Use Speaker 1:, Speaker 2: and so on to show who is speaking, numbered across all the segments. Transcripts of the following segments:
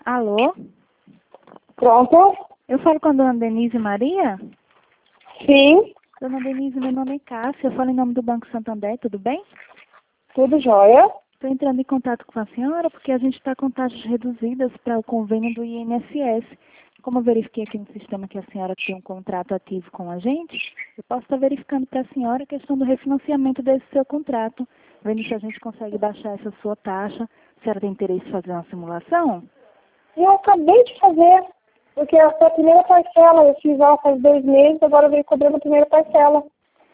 Speaker 1: Alô?
Speaker 2: Pronto?
Speaker 1: Eu falo com a dona Denise Maria?
Speaker 2: Sim,
Speaker 1: Dona Denise, meu nome é Cássia, eu falo em nome do Banco Santander, tudo bem?
Speaker 2: tudo jóia.
Speaker 1: Estou entrando em contato com a senhora porque a gente está com taxas reduzidas para o convênio do INSS. Como eu verifiquei aqui no sistema que a senhora tem um contrato ativo com a gente, eu posso estar verificando para a senhora a questão do refinanciamento desse seu contrato, vendo se a gente consegue baixar essa sua taxa. A senhora tem interesse em fazer uma simulação?
Speaker 2: Eu acabei de fazer, porque essa é a primeira parcela, eu fiz ela faz 2 meses, agora eu venho cobrando a primeira parcela.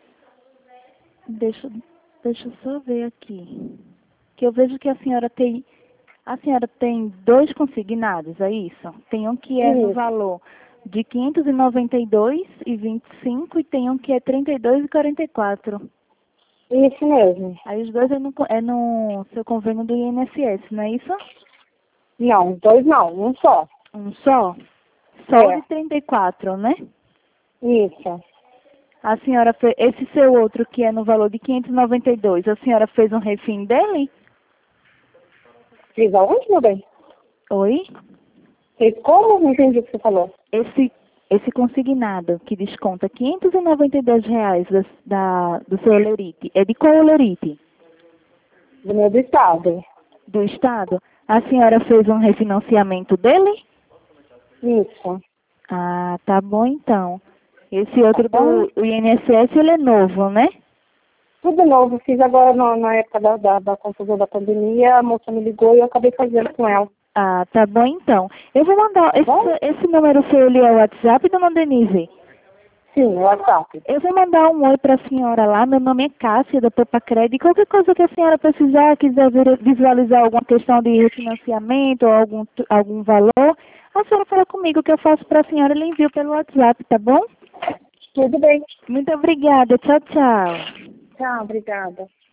Speaker 1: Deixa eu só ver aqui. Que eu vejo que a senhora tem dois consignados, é isso? Tem um que é no
Speaker 2: Isso,
Speaker 1: valor de R$ 592,25 e tem um que é R$ 32,44.
Speaker 2: isso mesmo.
Speaker 1: Aí os dois é no seu convênio do INSS, não é isso?
Speaker 2: Não, 2 não, um só.
Speaker 1: Um só? Só o de 34, né?
Speaker 2: Isso.
Speaker 1: A senhora fez, esse seu outro que é no valor de 592, a senhora fez um refim dele?
Speaker 2: Fiz aonde, meu bem?
Speaker 1: Oi?
Speaker 2: Fez como? Não entendi o que você falou.
Speaker 1: Esse consignado que desconta R$ 592 do seu Olerite, é de qual Olerite?
Speaker 2: Do meu do estado.
Speaker 1: Do Estado? A senhora fez um refinanciamento dele?
Speaker 2: Isso.
Speaker 1: Ah, tá bom então. Esse outro
Speaker 2: Então,
Speaker 1: do INSS, ele é novo, né?
Speaker 2: tudo novo. Fiz agora na época da confusão da pandemia, a moça me ligou e eu acabei fazendo com ela.
Speaker 1: Ah, tá bom então. Eu vou mandar,
Speaker 2: Bom?
Speaker 1: esse número seu ali é o WhatsApp, dona Denise?
Speaker 2: Sim, o WhatsApp.
Speaker 1: Eu vou mandar um oi para a senhora lá. Meu nome é Cássia, da Popa Crédito. Qualquer coisa que a senhora precisar, quiser visualizar alguma questão de refinanciamento ou algum valor, a senhora fala comigo que eu faço para a senhora e lhe envio pelo WhatsApp, tá bom?
Speaker 2: Tudo bem.
Speaker 1: Muito obrigada. Tchau, tchau.
Speaker 2: Tchau, obrigada.